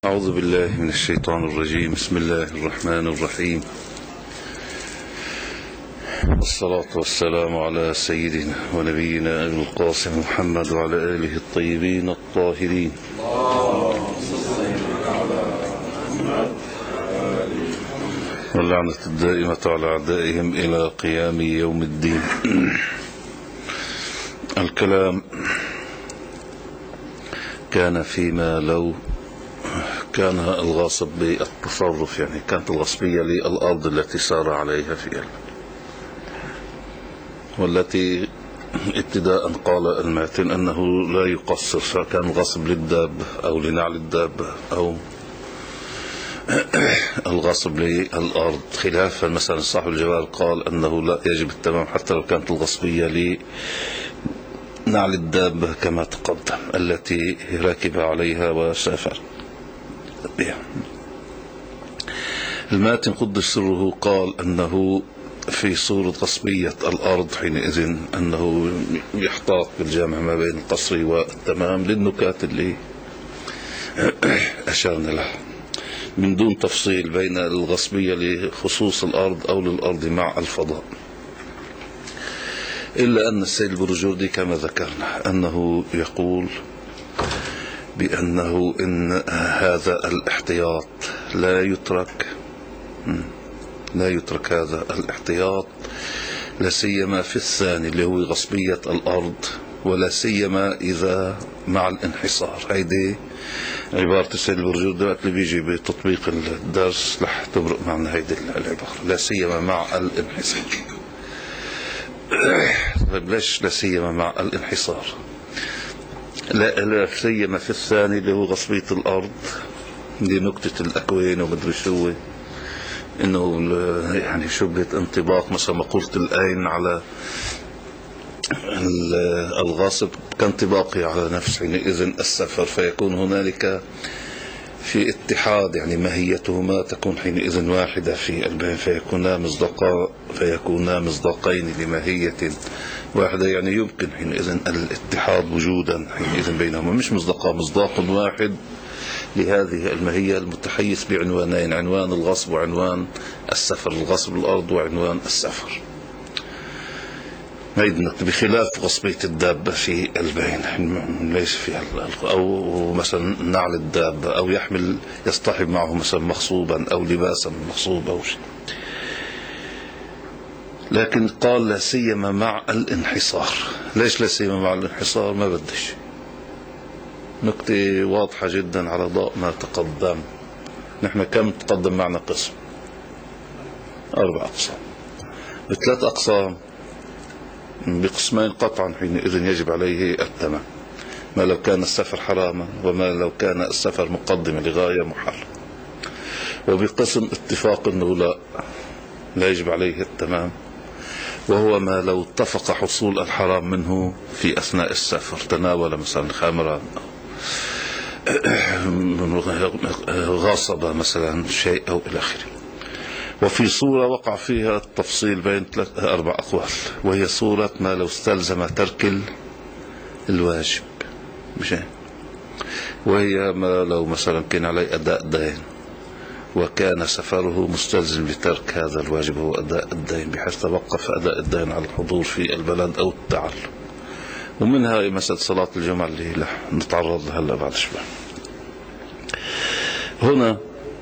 أعوذ بالله من الشيطان الرجيم. بسم الله الرحمن الرحيم، والصلاة والسلام على سيدنا ونبينا أبي القاسم محمد وعلى آله الطيبين الطاهرين. واللعنة الدائمة على أعدائهم إلى قيام يوم الدين. الكلام كان فيما لو كان الغاصب بالتصرف، يعني كانت الغصبية للأرض التي سار عليها فيها، والتي ابتداء قال الماتن أنه لا يقصر، سواء كان الغصب للداب أو لنعل الداب أو الغصب للأرض، خلافا مثلا صاحب الجوال قال أنه لا يجب التمام حتى لو كانت الغصبية لنعل الداب كما تقدم التي ركب عليها وسافر بها. الماتن قدس سره قال أنه في صورة غصبية الأرض حينئذ أنه يحتاط بالجامع ما بين القصر والتمام للنكات اللي أشارنا لها، من دون تفصيل بين الغصبية لخصوص الأرض أو للأرض مع الفضاء. إلا أن السيد البرجوردي كما ذكرنا أنه يقول بأنه إن هذا الاحتياط لا يترك هذا الاحتياط، لا سيما في الثاني اللي هو غصبية الأرض، ولا سيما إذا مع الانحصار. هيدي عبارة السيد البرجوردي اللي بيجي بتطبيق الدرس رح تمرق معنا هيدي العبارة، لا سيما مع الانحصار. طيب ليش لا سيما مع الانحصار؟ لا سيما في الثاني اللي هو غصبية الأرض، دي نكتة الأكوين ومدري شو، إنه يعني شبهة انطباق مثلا مقولة الآين على الغاصب كانطباقي على نفس حينئذ السفر، فيكون هنالك في اتحاد، يعني ماهيتهما تكون حينئذ واحدة في البين، فيكونا مصداقين لماهية واحدة، يعني يمكن حينئذ الاتحاد وجودا حينئذ بينهما، مش مصداق واحد لهذه الماهية المتحيز بعنوانين، عنوان الغصب وعنوان السفر، الغصب الأرض وعنوان السفر. بخلاف غصبية الدابة في البين ليس فيها، أو مثلا نعل الدابة، أو يصطحب معه مثلا مغصوبا أو لباسا مغصوب أو شيء. لكن قال لا سيما مع الانحصار. ليش لا سيما مع الانحصار؟ ما بدش، نكتة واضحة جدا على ضوء ما تقدم. نحن كم تقدم معنا قسم؟ 4 أقسام، ب3 أقسام بقسمين قطعا حينئذ يجب عليه التمام، ما لو كان السفر حراما وما لو كان السفر مقدمة لغاية محرم. وبقسم اتفاق انه لا يجب عليه التمام، وهو ما لو اتفق حصول الحرام منه في أثناء السفر، تناول مثلا خمرا، غاصب مثلا شيء أو إلى آخره. وفي صورة وقع فيها التفصيل بين 4 أقوال، وهي صورة ما لو استلزم ترك الواجب، وهي ما لو مثلا كان عليه أداء دين وكان سفره مستلزم بترك هذا الواجب هو أداء الدين، بحيث توقف أداء الدين على الحضور في البلد أو التعلم. ومنها مسألة صلاة الجمعة اللي نتعرض لها هلا بعد شوي. هنا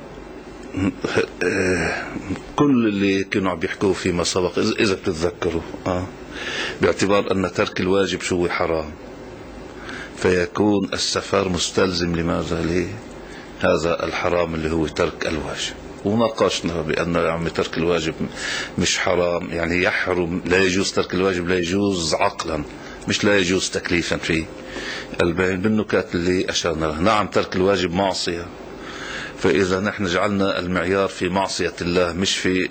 كل اللي كانوا عم بيحكوا فيما سبق إذا بتتذكروا باعتبار أن ترك الواجب شو حرام، فيكون السفر مستلزم لماذا؟ لهذا الحرام اللي هو ترك الواجب. وناقشنا بأن عم ترك الواجب مش حرام، يعني يحرم، لا يجوز ترك الواجب، لا يجوز عقلا، مش لا يجوز تكليفا في البين، بالنكات اللي أشرنا لها. نعم ترك الواجب معصية، فإذا نحن جعلنا المعيار في معصية الله مش في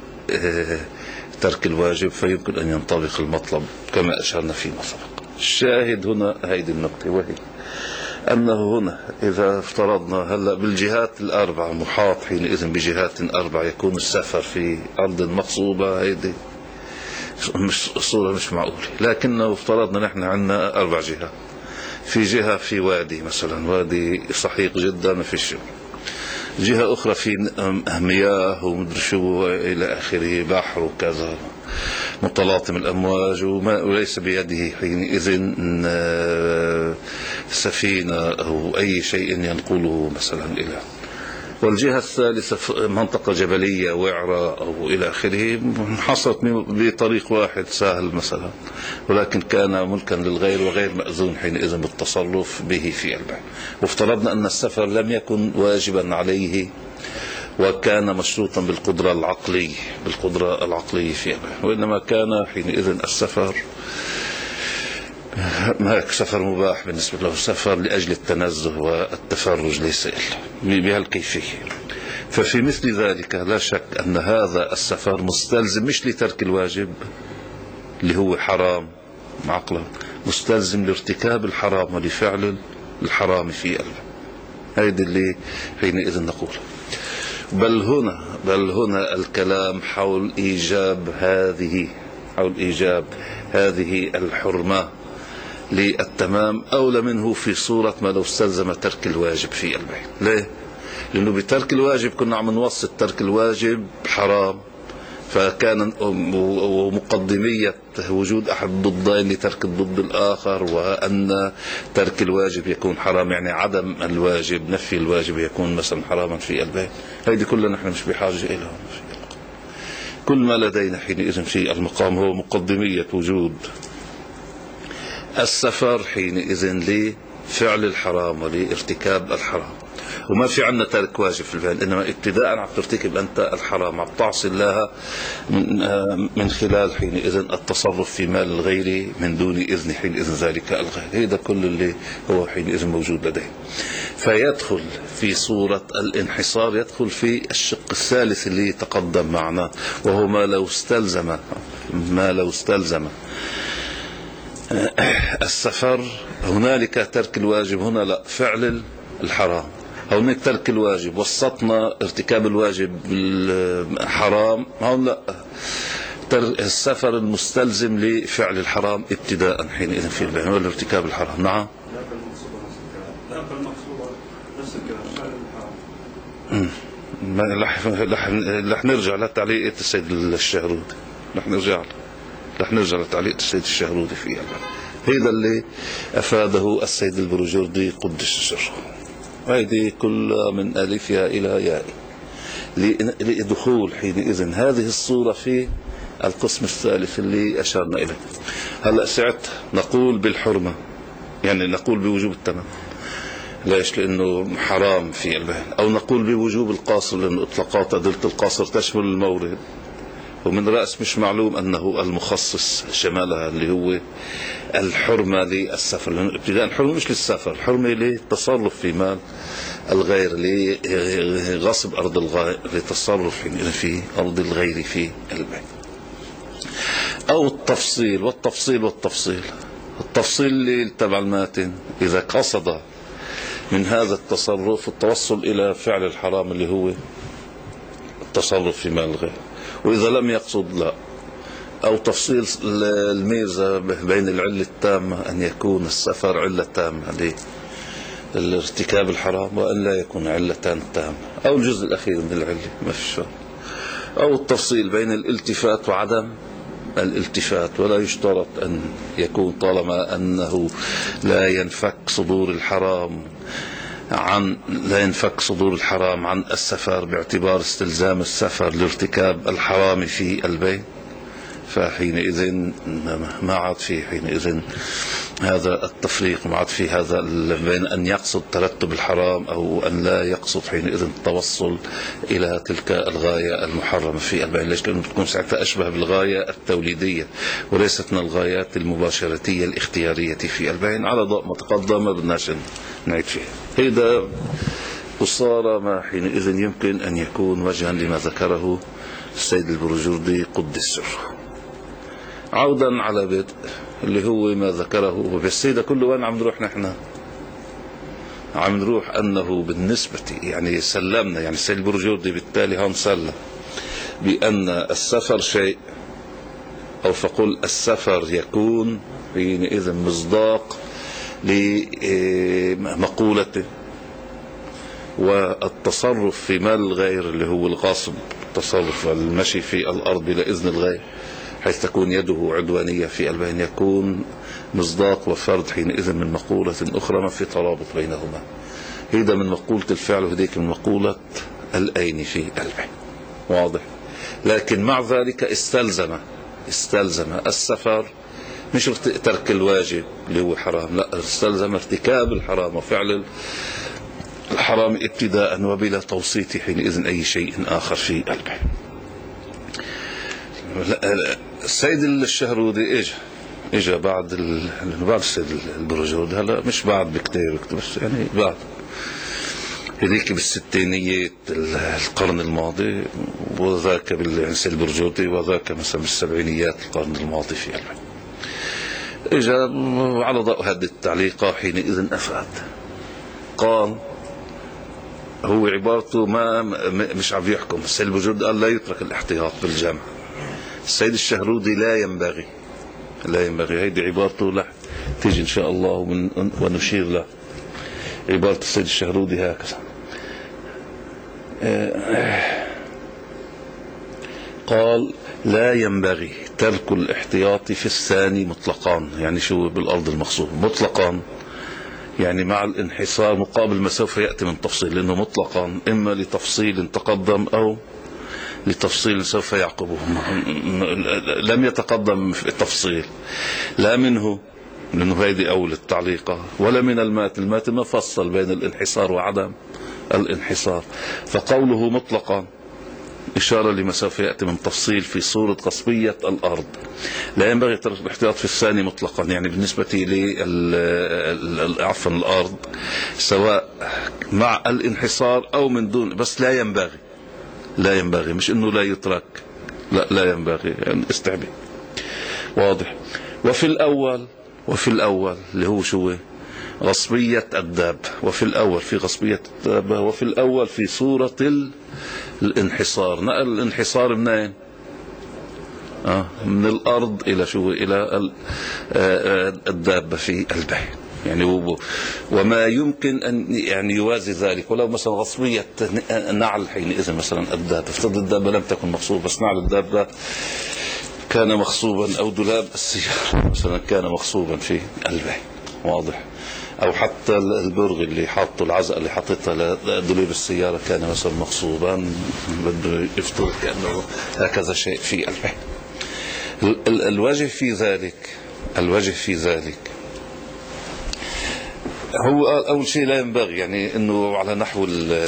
ترك الواجب، فيمكن أن ينطبق المطلب كما أشرنا فيما سبق. الشاهد هنا هيدي النقطة، وهي أنه هنا إذا افترضنا هلأ بالجهات ال4 محاط حينئذ بجهات 4 يكون السفر في أرض مغصوبة، هيدي الصورة مش معقولة. لكنه افترضنا نحن عندنا 4 جهات، في جهة في وادي مثلا، وادي صحيح جدا ما فيش جهة أخرى في مياه ومدري شو إلى آخره، بحر وكذا متلاطم الأمواج، وليس بيده حينئذ سفينة أو أي شيء ينقله مثلا إلى. والجهة الثالثة منطقة جبلية وعرة أو إلى آخره، حصلت بطريق واحد سهل مثلا، ولكن كان ملكا للغير وغير مأذون حينئذ بالتصرف به في البحر. وافترضنا أن السفر لم يكن واجبا عليه، وكان مشروطا بالقدرة العقلية في البحر، وإنما كان حينئذ السفر سفر مباح بالنسبة له، سفر لأجل التنزه والتفرج ليس إلا بهالكيفية. ففي مثل ذلك لا شك أن هذا السفر مستلزم مش لترك الواجب اللي هو حرام عقلا، مستلزم لارتكاب الحرام ولفعل الحرام في قلبه. هذا اللي حينئذ نقول. بل هنا الكلام حول إيجاب هذه الحرمة للتمام أولى منه في صورة ما لو استلزم ترك الواجب في قلبه. ليه؟ لأنه بترك الواجب كنا عم نوصل ترك الواجب حرام، فكان ومقدمية وجود أحد الضدين لترك الضد الآخر، وأن ترك الواجب يكون حرام، يعني عدم الواجب نفي الواجب يكون مثلا حراما في قلبه. هذه كلها نحن مش بحاجة إليها. كل ما لدينا حينئذ في المقام هو مقدمية وجود السفر حينئذ لفعل الحرام ولارتكاب الحرام، وما في عنا ترك واجب في الفعل، إنما ابتداء عم ترتكب أنت الحرام، عم تعصي الله من خلال حينئذ التصرف في مال الغير من دون إذن حينئذ ذلك الغير. هذا كل اللي هو حينئذ موجود لديه. فيدخل في صورة الانحصار، يدخل في الشق الثالث اللي تقدم معنا، وهو ما لو استلزم السفر. هنالك ترك الواجب، هنا لا، فعل الحرام. هناك ترك الواجب وسطنا ارتكاب الواجب حرام، هون لا، السفر المستلزم لفعل الحرام ابتداء حينئذ في البيان ولا ارتكاب الحرام. نعم. رح نرجع لتعليق السيد الشهرودي، رح نرجع لتعليق السيد الشهرودي فيها. هذا اللي أفاده السيد البروجردي قدس سره. هذه كلها من ألفها إلى ياء لدخول حينئذ هذه الصورة في القسم الثالث اللي أشرنا إليه. هلأ سعت نقول بالحرمة، يعني نقول بوجوب التمام. ليش؟ لأنه حرام في البهن. أو نقول بوجوب القاصر، لأن إطلاقات أدلة القاصر تشمل المورد، ومن رأس مش معلوم أنه المخصص شمالها اللي هو الحرمة للسفر، لأنه ابتداء الحرمة مش للسفر، الحرمة للتصرف في مال الغير، لغصب أرض الغير، لتصرف في أرض الغير في البيت. أو التفصيل اللي تبع الماتن، إذا قصد من هذا التصرف التوصل إلى فعل الحرام اللي هو التصرف في مال الغير، وإذا لم يقصد لا. أو تفصيل الميزة بين العلة التامة، أن يكون السفر علة تامة لارتكاب الحرام، وأن لا يكون علتان تامة، أو الجزء الأخير من العلة ما في شيء. أو التفصيل بين الالتفات وعدم الالتفات، ولا يشترط أن يكون طالما أنه لا ينفك صدور الحرام عن السفر باعتبار استلزام السفر لارتكاب الحرام في البيت، فحينئذ ما عاد في حينئذ هذا التفريق، ما عاد في هذا بين أن يقصد ترتب الحرام أو أن لا يقصد حينئذ التوصل إلى تلك الغاية المحرمة في البيت. ليش؟ لأنه تكون ساعتها أشبه بالغاية التوليدية وليست من الغايات المباشرتية الاختيارية في البيت، على ضوء ما تقدم ما بدناش نعيد فيه. هذا قصارى ما حينئذ يمكن أن يكون وجها لما ذكره السيد البروجردي قدس سره. عودا على بدء اللي هو ما ذكره بالسيدة كله، وين عم نروح نحن؟ عم نروح أنه بالنسبة يعني سلمنا، يعني السيد البروجردي بالتالي هم سلم بأن السفر شيء، أو فقل السفر يكون حينئذ مصداق لمقولته، والتصرف في مال الغير اللي هو الغصب، التصرف المشي في الأرض بلا إذن الغير حيث تكون يده عدوانية في البين، يكون مصداق وفرد حينئذ من مقولة أخرى ما في ترابط بينهما. هيدا من مقولة الفعل وهديك من مقولة الأين في البين. واضح؟ لكن مع ذلك استلزم السفر مش ترك الواجب اللي هو حرام، لا، استلزم ارتكاب الحرام وفعل الحرام ابتداء وبلا توسيط حينئذ أي شيء آخر في البين. السيد الشهرودي اجا بعد السيد البرجود، هلا مش بعد بكتير بس يعني بعد هذيك بالستينيات القرن الماضي، وذاك بالسيد البرجودي، وذاك مثلا بالسبعينيات القرن الماضي في البين. اجا على ضوء هذه التعليقة حينئذ أفاد، قال هو عبارته ما مش عم يحكم. السيد البرجودي قال لا يترك الاحتياط بالجمع. السيد الشهرودي لا ينبغي. هيدي عبارته لا تيجي إن شاء الله ونشير له. عبارة السيد الشهرودي هكذا، قال لا ينبغي ترك الاحتياط في الثاني مطلقا. يعني شو بالأرض المغصوبة مطلقا؟ يعني مع الانحصار مقابل ما سوف يأتي من تفصيل، لأنه مطلقا إما لتفصيل تقدم أو لتفصيل سوف يعقبه. لم يتقدم في التفصيل لا منه، لأنه هذه أول التعليقة، ولا من المات ما فصل بين الانحصار وعدم الانحصار. فقوله مطلقا إشارة لما سوف يأتي من تفصيل في صورة قصبية الأرض. لا ينبغي ترك الاحتياط في الثاني مطلقا، يعني بالنسبة عفوا الأرض سواء مع الانحصار أو من دون، بس لا ينبغي مش إنه لا يترك، لا ينبغي، يعني استعبي. واضح؟ وفي الأول اللي هو شو غصبية الداب، وفي الأول في غصبية الدابة، وفي الأول في صورة الانحصار. نقل الانحصار منين؟ من الأرض إلى شو؟ إلى الدابة في البين. يعني وما يمكن أن يعني يوازي ذلك، ولو مثلا غصبية نعل حينئذ مثلا الدابة، افترض الدابة لم تكن مغصوبة بس نعل الدابة كان مغصوبا، أو دولاب السيارة مثلا كان مغصوبا في البين. واضح؟ أو حتى البرغ اللي حاطه، العزقة اللي حاطتها لدولاب السيارة كان مثلا مغصوبا، بده يفترض كأنه هكذا شيء في البين. الوجه في ذلك هو أول شيء لا ينبغي، يعني إنه على نحو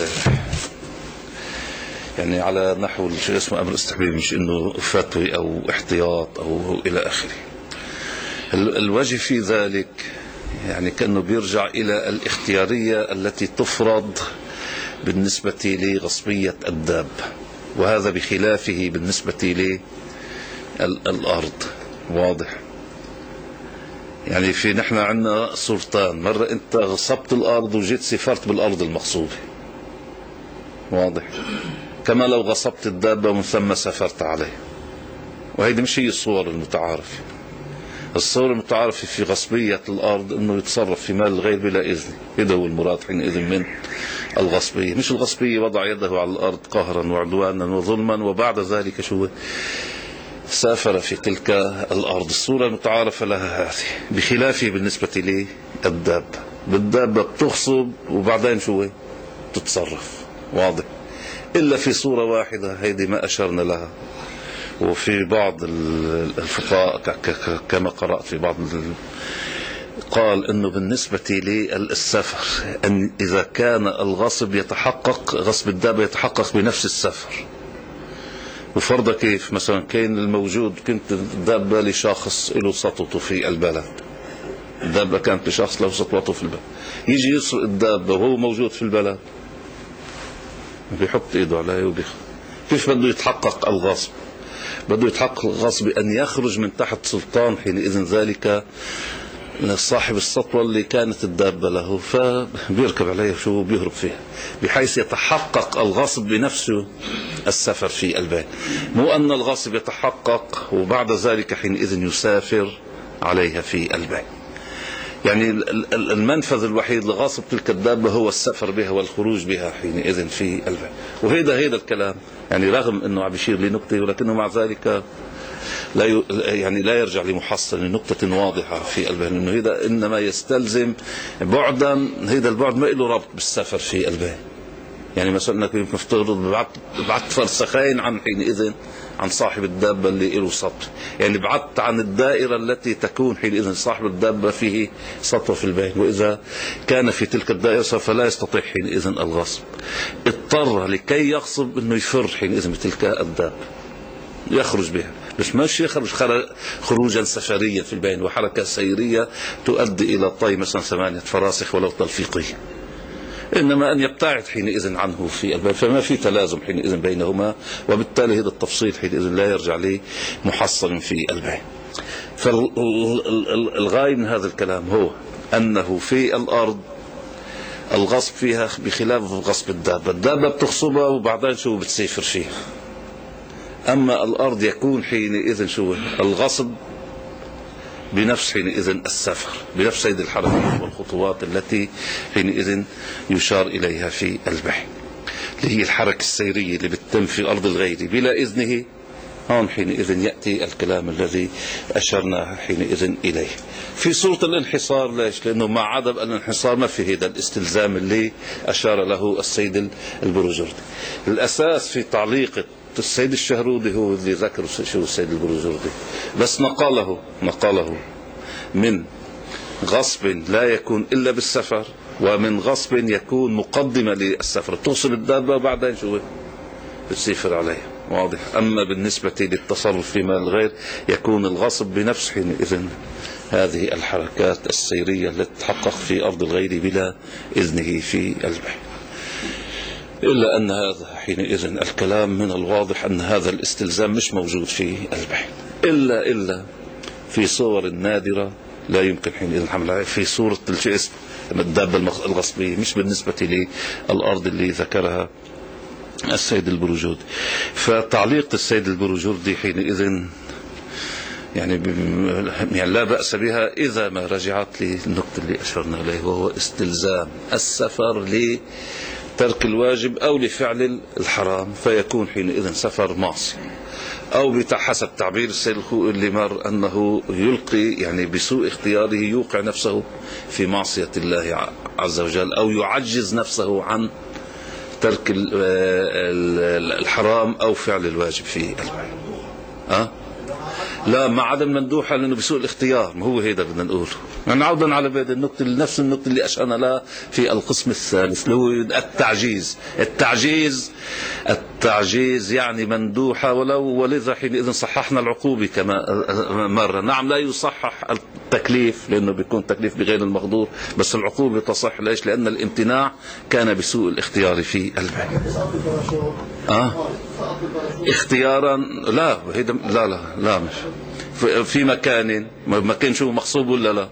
شيء اسمه أمر استحباب، مش إنه فتوي أو احتياط أو إلى آخره. الوجه في ذلك يعني كأنه بيرجع إلى الاختيارية التي تفرض بالنسبة لغصبية الداب، وهذا بخلافه بالنسبة للأرض. واضح؟ يعني في نحن عندنا صورتان، مرة أنت غصبت الأرض وجيت سافرت بالأرض المغصوبة. واضح؟ كما لو غصبت الدابة ومن ثم سافرت عليه. وهذه مش هي الصور المتعارفة. الصور المتعارفة في غصبية الأرض أنه يتصرف في مال الغير بلا إذن. هذا هو المراد حينئذ من الغصبية. مش الغصبية وضع يده على الأرض قهرا وعدوانا وظلما وبعد ذلك شو سافر في تلك الأرض. الصورة المتعارفة لها هذه، بخلافه بالنسبة للدابة. بالدابة بتغصب وبعدين شو تتصرف. واضح؟ إلا في صورة واحدة، هيدي ما أشرنا لها، وفي بعض الفقهاء كما قرأت في بعض قال إنه بالنسبة للسفر أن إذا كان الغصب يتحقق، غصب الدابة يتحقق بنفس السفر. وفرض كيف مثلا كان الموجود، كنت الدابة لشخص له سطوته في البلد، الدابة كانت لشخص له سطوته في البلد، يجي يسرق الدابة وهو موجود في البلد، بيحط ايده عليها وبيخ. كيف بده يتحقق الغصب؟ بده يتحقق الغصب بأن يخرج من تحت سلطان حينئذ ذلك صاحب السطوة اللي كانت الدابة له، فبيركب عليها شو بيهرب فيها، بحيث يتحقق الغصب بنفسه السفر في البين. مو أن الغصب يتحقق وبعد ذلك حينئذ يسافر عليها في البين. يعني المنفذ الوحيد لغاصب تلك الدابة هو السفر بها والخروج بها حينئذ في البحر. وهذا الكلام يعني رغم أنه عم يشير لنقطة، ولكنه مع ذلك يعني لا يرجع لمحصل لنقطة واضحة في البحر، لأنه هذا إنما يستلزم بعدا، هذا البعد ما له ربط بالسفر في البحر. يعني مثلا انك يمكن تفترض بعدت فرسخين عن حينئذ عن صاحب الدابة اللي له سطر، يعني بعدت عن الدائرة التي تكون حينئذ صاحب الدابة فيه سطر في البين، وإذا كان في تلك الدائرة فلا يستطيع حينئذ الغصب. اضطر لكي يغصب انه يفر حينئذ بتلك الدابة، يخرج بها، بس مش يخرج خروجا سفريا في البين وحركة سيرية تؤدي إلى طي مثلا 8 فراسخ ولو تلفيقية، إنما أن يبتعد حينئذ عنه في الباب، فما في تلازم حينئذ بينهما، وبالتالي هذا التفصيل حينئذ لا يرجع لمحصل في الباب. فالغاية من هذا الكلام هو أنه في الأرض الغصب فيها بخلاف غصب الدابة، الدابة بتغصبها وبعدين شو بتسافر فيها، أما الأرض يكون حينئذ شو الغصب بنفس حينئذ السفر، بنفس هذه الحركات والخطوات التي حينئذ يشار إليها في البحث، اللي هي الحركة السيرية اللي بتتم في أرض الغير بلا إذنه. هون حينئذ يأتي الكلام الذي أشرنا حينئذ إليه في صورة الانحصار. ليش؟ لأنه مع عدم الانحصار ما في هذا الاستلزام اللي أشار له السيد البروجردي. الأساس في تعليق السيد الشهرودي هو اللي ذكر شو السيد البروجردي، بس نقاله من غصب لا يكون إلا بالسفر، ومن غصب يكون مقدمة للسفر، توصل الدابة وبعدين شو بتسافر عليها، واضح. أما بالنسبة للتصرف في مال الغير يكون الغصب بنفس حينئذ هذه الحركات السيرية التي تتحقق في أرض الغير بلا إذنه في البحر. إلا أن هذا حينئذ الكلام من الواضح أن هذا الاستلزام مش موجود في البحر إلا في صور نادرة لا يمكن حينئذ حملها، في صورة الجسم الدابة الغصبية، مش بالنسبة للأرض اللي ذكرها السيد البروجردي. فتعليق السيد البروجردي حينئذ يعني لا بأس بها إذا ما رجعت للنقطة اللي أشرنا إليه، وهو استلزام السفر لترك الواجب أو لفعل الحرام، فيكون حينئذ سفر معصية، أو بحسب تعبير السيد الخوئي اللي مر أنه يلقي يعني بسوء اختياره يوقع نفسه في معصية الله عز وجل، أو يعجز نفسه عن ترك الحرام أو فعل الواجب في البيت. لا، مع عدم مندوحة، لأنه بسوء الاختيار. ما هو هيدا بدنا نقوله. يعني عودا على بعد النقطة، نفس النقطة اللي أشرنا لها في القسم الثالث، اللي هو التعجيز يعني مندوحة ولذا حينئذ صححنا العقوبة كما مرة. نعم لا يصحح التكليف لأنه بيكون تكليف بغير المقدور، بس العقوبة تصح. ليش؟ لأن الامتناع كان بسوء الاختيار في البيت. اختيارا لا مش في مكان شو مغصوب ولا لا؟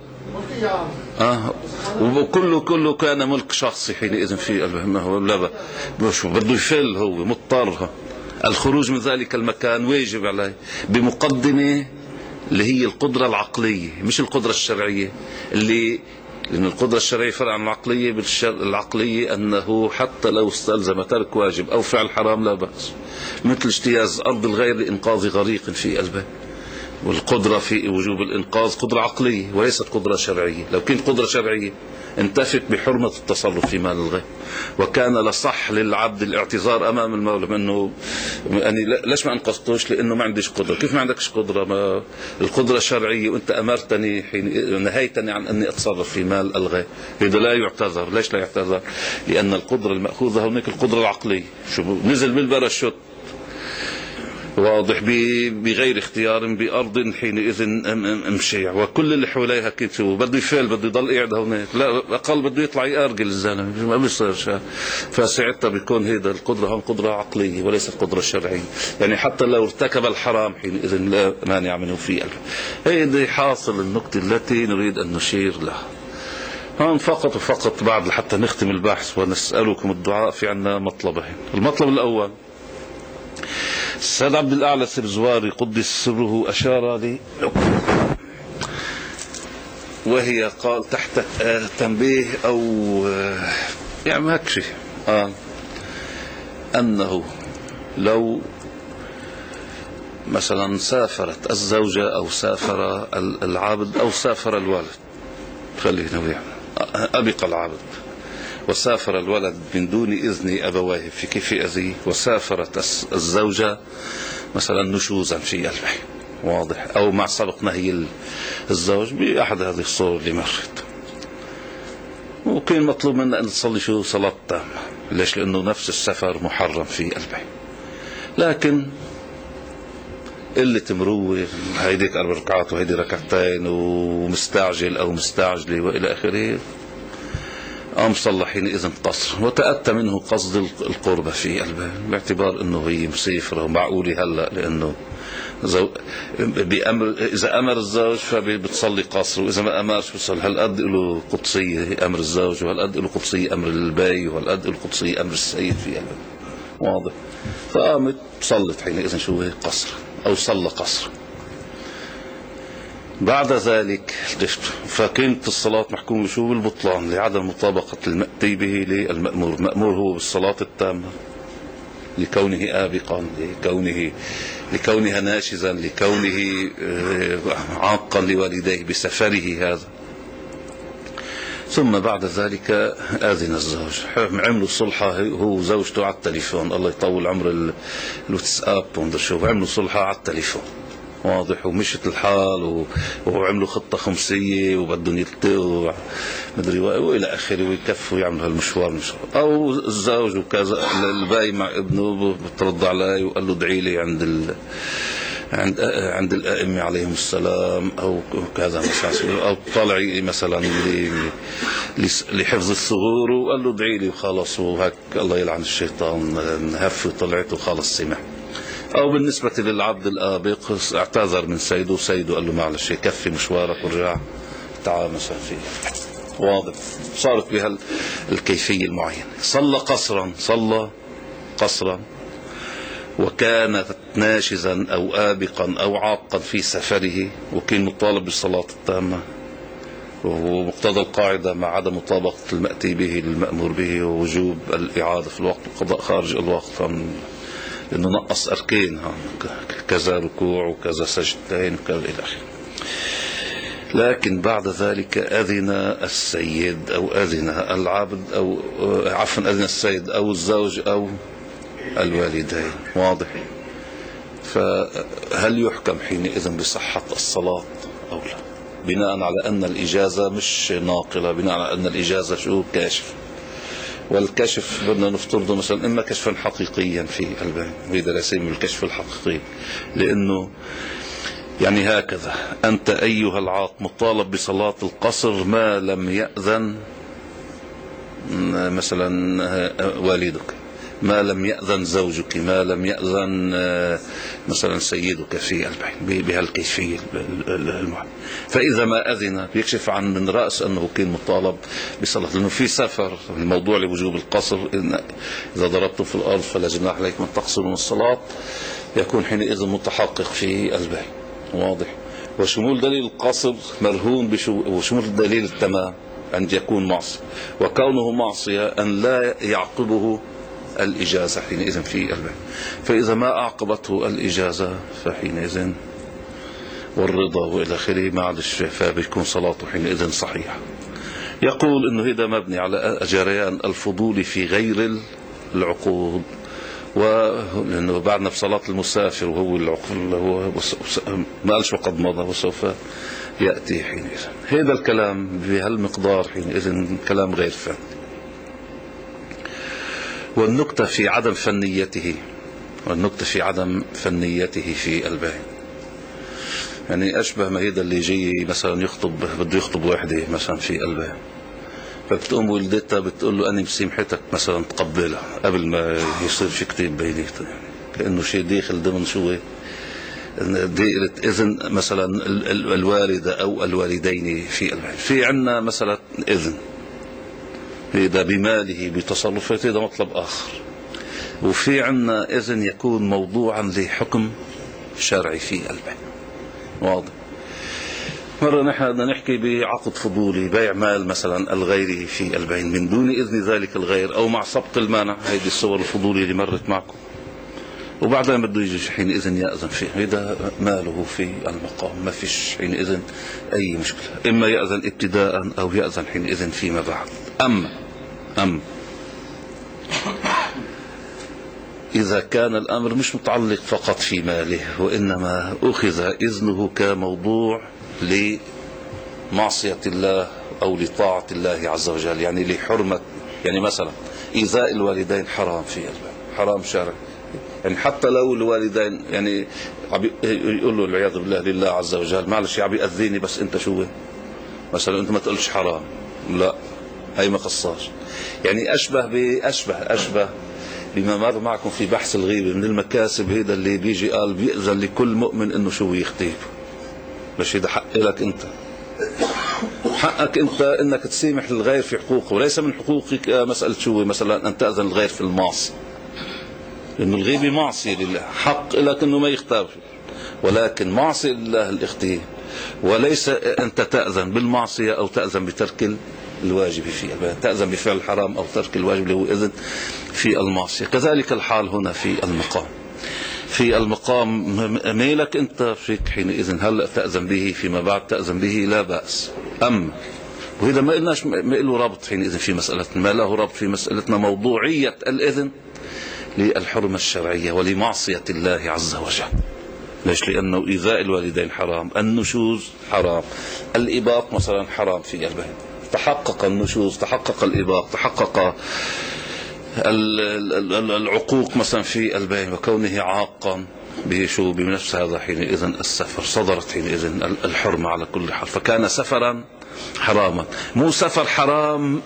وكله كان ملك شخصي حينئذ في ما هو لا شو بده يفل، هو مضطر الخروج من ذلك المكان واجب عليه بمقدمة اللي هي القدرة العقلية مش القدرة الشرعية، لأن القدرة الشرعية فرع عن العقلية. العقلية أنه حتى لو استلزم ترك واجب أو فعل حرام لا بأس، مثل اجتياز أرض الغير لإنقاذ غريق في قلبه، والقدرة في وجوب الإنقاذ قدرة عقلية وليست قدرة شرعية. لو كانت قدرة شرعية انتفت بحرمة التصرف في مال الغير، وكان لصح للعبد الاعتذار أمام المولى بأنه يعني ليش ما أنقذتوش؟ لأنه ما عنديش قدرة. كيف ما عندكش قدرة؟ ما القدرة الشرعية، وأنت أمرتني حين نهيتني عن أني أتصرف في مال الغير. هذا لا يعتذر. ليش لا يعتذر؟ لأن القدرة المأخوذة هناك القدرة العقلية. شو نزل بالباراشوت واضح بغير اختيار بأرض حينئذ مشيع، وكل اللي حواليها كيف بده يفعل، بده يضل قاعد هناك، لا أقل بده يطلع يأرجل الزلمة، ما بيصير. فساعتها بيكون هيدا القدرة هون قدرة عقلية وليست قدرة شرعية. يعني حتى لو ارتكب الحرام حينئذ لا مانع منه في قلبه. هيدي حاصل النقطة التي نريد أن نشير لها هون فقط وفقط. بعد لحتى نختم البحث ونسألكم الدعاء، في عنا مطلبين. المطلب الأول، السيد عبد الأعلى السرزواري قدس سره أشار لي وهي قال تحت تنبيه أو يعني ما هيك شيء أنه لو مثلا سافرت الزوجة أو سافر العبد أو سافر الولد، خلينا يعني أبق العبد وسافر الولد من دون إذن أبويه في كيف أذيه، وسافرت الزوجة مثلا نشوزا في قلبه، واضح، أو مع سبق نهي الزوج بأحد هذه الصور اللي مرت، وكان مطلوب منا أن تصلي شو صلاة تامة. ليش؟ لأنه نفس السفر محرم في قلبه. لكن اللي تمروه هيديك 4 ركعات وهيدي ركعتين ومستعجل أو مستعجلة وإلى آخره، صلى حينئذ قصر، وتأتى منه قصد القربة في قلبه باعتبار أنه هي مسافرة ومعقولة هلأ، لأنه بأمر إذا أمر الزوج فبتصلي قصر، وإذا ما أمرش بتصلي. هالقد له قدسية أمر الزوج، وهالقد له قدسية أمر البي، وهالقد له قدسية أمر السيد في قلبه، واضح. فقامت صلت حينئذ شو هي قصر، أو صلى قصر. بعد ذلك فكانت الصلاة محكومة شو بالبطلان لعدم مطابقة المأتي به للمأمور. المأمور هو بالصلاة التامة لكونه آبقا، لكونها ناشزا، لكونه عاقا لوالديه بسفره هذا. ثم بعد ذلك آذن الزوج، عملوا صلحة هو وزوجته على التليفون، الله يطول عمر الواتساب ومدري شو، عملوا صلحة على التليفون، واضح، ومشت الحال وعملوا خطة خمسية وبدهم يلتقوا مدري وإلى آخره، ويكفوا يعملوا هالمشوار. أو الزوج وكذا الباي مع ابنه بترد عليه وقال له ادعي لي عند الأئمة عليهم السلام أو كذا مثلا، أو طلعي مثلا لحفظ الثغور وقال له ادعي لي وخلص، وهيك الله يلعن الشيطان هف وطلعت وخلص سمع. أو بالنسبة للعبد الآبق اعتذر من سيده، وسيده قال له معلش يكفي مشوارك ورجع تعال مثلا فيه، واضح. صارت بهالكيفية المعينة. صلى قصرا وكانت ناشزا أو آبقا أو عاقا في سفره، وكان مطالب بالصلاة التامة، وهو مقتضى القاعدة مع عدم مطابقة المأتي به للمأمور به، ووجوب الإعادة في الوقت والقضاء خارج الوقت، لأنه نقص أركين، كذا ركوع وكذا سجدتين وكذا إلى آخره. لكن بعد ذلك أذن السيد أو أذن العبد أو عفوا أذن السيد أو الزوج أو الوالدين، واضح. فهل يحكم حينئذ بصحة الصلاة أو لا؟ بناء على أن الإجازة مش ناقلة، بناء على أن الإجازة شو كاشف، والكشف بدنا نفترضه مثلا إما كشفا حقيقيا في قلبه، وهذا لا يسمى الكشف الحقيقي، لأنه يعني هكذا أنت أيها العاق مطالب بصلاة القصر ما لم يأذن مثلا والدك، ما لم يأذن زوجك، ما لم يأذن مثلا سيدك في قلبه بهالكيفية المعنى. فإذا ما أذن بيكشف عن من رأس أنه كان مطالب بصلاة، لأنه في سفر. الموضوع لوجوب القصر إذا ضربتم في الأرض فلا جناح عليكم أن تقصروا من الصلاة، يكون حينئذ متحقق في قلبه، واضح. وشمول دليل القصر مرهون وشمول دليل التمام أن يكون معصية، وكونه معصية أن لا يعقبه الإجازة حينئذ في قلبه. فإذا ما أعقبته الإجازة فحينئذ والرضا وإلى آخره معلش، فبيكون صلاته حينئذ صحيحة. يقول إنه هذا مبني على جريان الفضول في غير العقود، ولأنه بعدنا بصلاة المسافر وهو العقل هو ما قالش وقد مضى وسوف يأتي حينئذ. هذا الكلام بهالمقدار حينئذ كلام غير فن. والنكتة في عدم فنيته في قلبه، يعني أشبه ما هذا اللي يجي مثلا بده يخطب واحدة مثلا في قلبه، فبتقوم والدتها بتقول له أنا مسامحتك مثلا تقبلها قبل ما يصير في كتاب بيناتهم، يعني كأنه شيء داخل ضمن شو دائرة إذن مثلا الوالدة أو الوالدين في قلبه. في عنا مثلا إذن إذا بماله بتصرفاته، هذا مطلب آخر. وفي عنا إذن يكون موضوعا لحكم شرعي في قلبه، واضح. مرة نحن بدنا نحكي بعقد فضولي، بيع مال مثلا الغير في البين من دون إذن ذلك الغير أو مع سبق المانع، هذه الصور الفضولية اللي مرت معكم، وبعدين بده يجي حينئذ يأذن فيه، هذا ماله في المقام، ما فيش حينئذ أي مشكلة، إما يأذن ابتداء أو يأذن حينئذ فيما بعد. أما إذا كان الأمر مش متعلق فقط في ماله، وإنما أخذ إذنه كموضوع لمعصية الله أو لطاعة الله عز وجل، يعني لحرمة، يعني مثلا إيذاء الوالدين حرام في حرام شرعي، يعني حتى لو الوالدين يعني يقول له والعياذ بالله لله عز وجل معلش يا عم يأذيني بس انت شو مثلا انت ما تقولش حرام، لا هي ما قصاش، يعني أشبه بما مر معكم في بحث الغيبة من المكاسب، هيدا اللي بيجي قال بيأذن لكل مؤمن انه شو يختيب، بس هيدا حق لك انت، حقك انت انك تسامح للغير في حقوقه، وليس من حقوقك مسألة شو مثلا ان تأذن الغير في المعصية، لأنه الغيبة معصية لله، حق لك أنه ما يختار، ولكن معصية لله الاختيار، وليس أنت تأذن بالمعصية أو تأذن بترك الواجب في البيان، تأذن بفعل الحرام أو ترك الواجب اللي هو إذن في المعصية. كذلك الحال هنا في المقام ميلك أنت فيك حينئذ هلأ تأذن به، فيما بعد تأذن به لا بأس. أما وإذا ما قلناش ما له ربط حينئذ في مسألتنا، ما له ربط في مسألتنا موضوعية الإذن للحرمة الشرعية ولمعصية الله عز وجل. ليش؟ لأنه إيذاء الوالدين حرام، النشوز حرام، الإباق مثلا حرام في البيت، تحقق النشوز، تحقق الإباق، تحقق العقوق مثلا في البيت، وكونه عاقا بشو بنفس هذا حينئذ السفر، صدرت حينئذ الحرمة على كل حال، فكان سفرا حراما، مو سفر حرام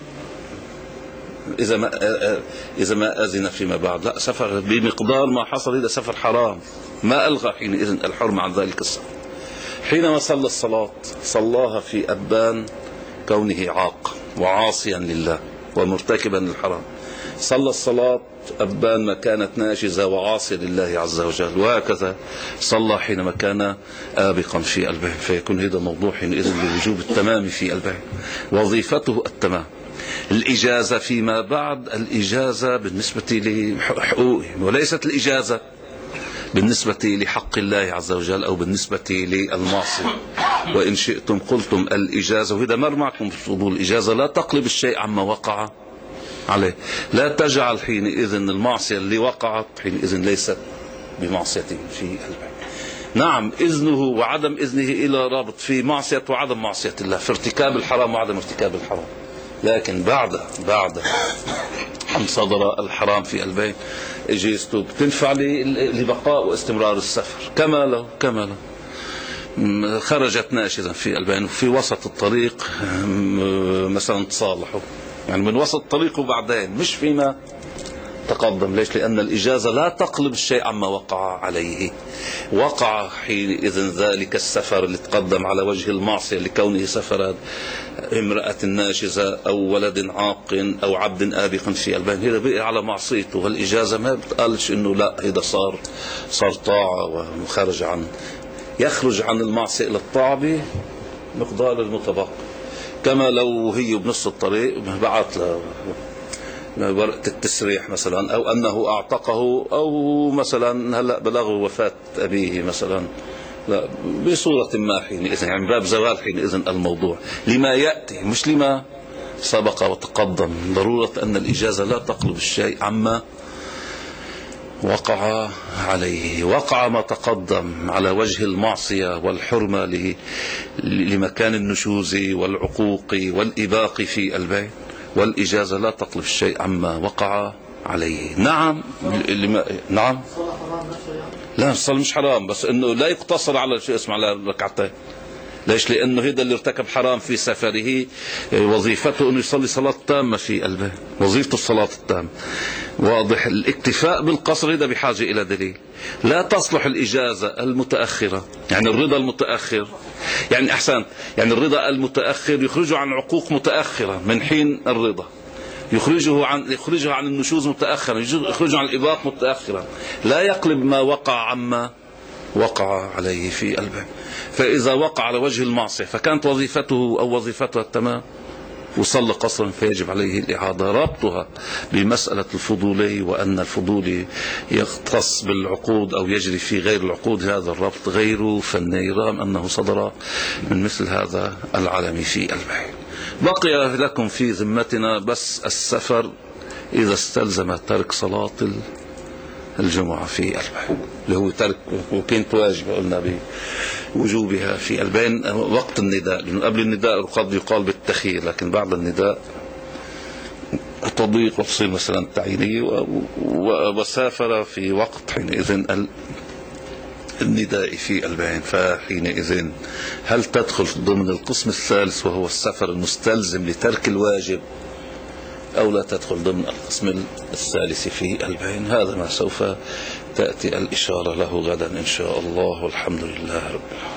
إذا ما أذن فيما بعد، لا سفر بمقدار ما حصل، إذا سفر حرام ما ألغى حينئذ الحرمة عن ذلك السفر. حينما صلى الصلاة صلاها في أبان كونه عاق وعاصيا لله ومرتكبا للحرام، صلى الصلاة أبان ما كانت ناشزة وعاصية لله عز وجل، وهكذا صلى حينما كان آبقا في البيت، فيكون هذا موضوع حينئذ لوجوب التمام في البيت، وظيفته التمام. الإجازة فيما بعد، الإجازة بالنسبة لحقوقه، وليست الإجازة بالنسبة لحق الله عز وجل أو بالنسبة للمعصية. وإن شئتم قلتم الإجازة، وإذا مر معكم في فضول الإجازة لا تقلب الشيء عما وقع عليه، لا تجعل حينئذ المعصية اللي وقعت حينئذ ليست بمعصية في البيت. نعم إذنه وعدم إذنه إلى رابط في معصية وعدم معصية الله، في ارتكاب الحرام وعدم ارتكاب الحرام، لكن بعد أن صدر الحرام في البيت إجازته بتنفع لبقاء واستمرار السفر، كما لو خرجت ناشزا في البيت وفي وسط الطريق مثلا تصالحوا، يعني من وسط الطريق وبعدين مش فيما تقدم. ليش؟ لأن الإجازة لا تقلب الشيء عما وقع عليه، وقع حينئذ ذلك السفر اللي تقدم على وجه المعصية لكونه سفر امرأة ناشزة أو ولد عاق أو عبد آبق في البين، هذا بقي على معصيته، والإجازة ما بتقالش إنه لا هذا صار طاعة وخرج يخرج عن المعصية إلى الطاعة بمقدار المتبقى، كما لو هي بنص الطريق بعت له ورقة التسريح مثلا، أو أنه أعتقه، أو مثلا هلأ بلغه وفاة أبيه مثلا، لا بصورة ما حينئذ، يعني باب زوال حينئذ الموضوع لما يأتي مش لما سبق وتقدم. ضرورة أن الإجازة لا تقلب الشيء عما وقع عليه، وقع ما تقدم على وجه المعصية والحرمة لمكان النشوز والعقوق والإباق في البيت، والإجازة لا تقلب الشيء عما وقع عليه. نعم نعم لا الصلاة مش حرام، بس انه لا يقتصر على شيء اسمه على ركعتين. ليش؟ لانه هذا اللي ارتكب حرام في سفره وظيفته انه يصلي صلاة تامة في قلبه، وظيفته الصلاة التامة. واضح؟ الاكتفاء بالقصر هذا بحاجة الى دليل. لا تصلح الإجازة المتأخرة، يعني الرضا المتأخر، يعني احسن، يعني الرضا المتأخر يخرجه عن عقوق متأخرة من حين الرضا، يخرجه عن النشوز متأخرا، يخرجه عن الإباق متأخرا، لا يقلب ما وقع عما وقع عليه في البين. فإذا وقع على وجه المعصية فكانت وظيفته أو وظيفتها التمام وصلى قصرا فيجب عليه الإعادة. ربطها بمسألة الفضولي وأن الفضولي يختص بالعقود أو يجري في غير العقود، هذا الربط غير فني رغم أنه صدر من مثل هذا العالم في البيع. بقي لكم في ذمتنا بس السفر إذا استلزم ترك صلاة الجمعة في البيع، اللي هو ترك وكانت واجبة قلنا بوجوبها في البين وقت النداء، لأنه قبل النداء قد يقال بالتخيير، لكن بعد النداء تضيق وتصير مثلا تعيينية، وسافر في وقت حينئذ النداء في البين. فحينئذ هل تدخل ضمن القسم الثالث وهو السفر المستلزم لترك الواجب أو لا تدخل ضمن القسم الثالث في البين؟ هذا ما سوف تأتي الإشارة له غدا إن شاء الله، والحمد لله رب العالمين.